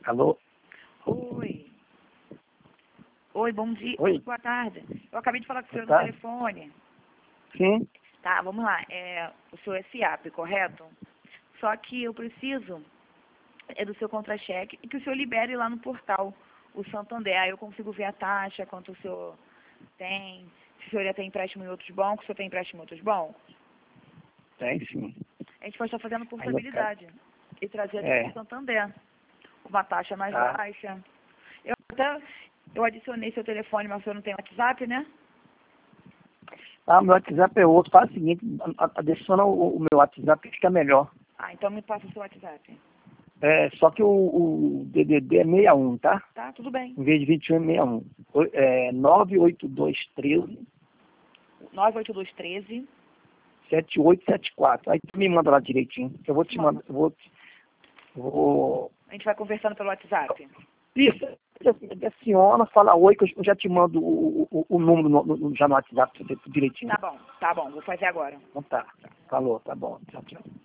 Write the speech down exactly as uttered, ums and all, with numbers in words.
Alô? Oi. Oi, bom dia. Oi. Boa tarde. Eu acabei de falar com o senhor no Boa tarde. telefone. Sim. Tá, vamos lá. É, o senhor é C I A P, correto? Só que eu preciso é do seu contra-cheque e que o senhor libere lá no portal o Santander. Aí eu consigo ver a taxa, quanto o senhor tem, se o senhor já tem empréstimo em outros bancos, se o senhor tem empréstimo em outros bancos. Tem sim. A gente pode estar fazendo Aí eu portabilidade e trazer aqui É. para o Santander, com uma taxa mais Tá. baixa. Eu até eu adicionei seu telefone, mas o senhor não tem WhatsApp, né? Ah, meu WhatsApp é outro. Faz o seguinte, a- adiciona o, o meu WhatsApp que fica melhor. Ah, então me passa o seu WhatsApp. É, só que o, o D D D é sessenta e um, tá? Tá, tudo bem. Em vez de vinte e um é sessenta e um. Oi- É nove oito dois um três nove oito dois um três. sete oito sete quatro. Aí tu me manda lá direitinho. Que eu vou te Manda. mandar. Eu vou, te- vou. A gente vai conversando pelo WhatsApp. Isso. Adiciona, fala oi, que eu já te mando o, o, o número no- no- já no WhatsApp direitinho. Tá bom, tá bom, vou fazer agora. Então tá. Falou, tá bom. Tchau, tchau.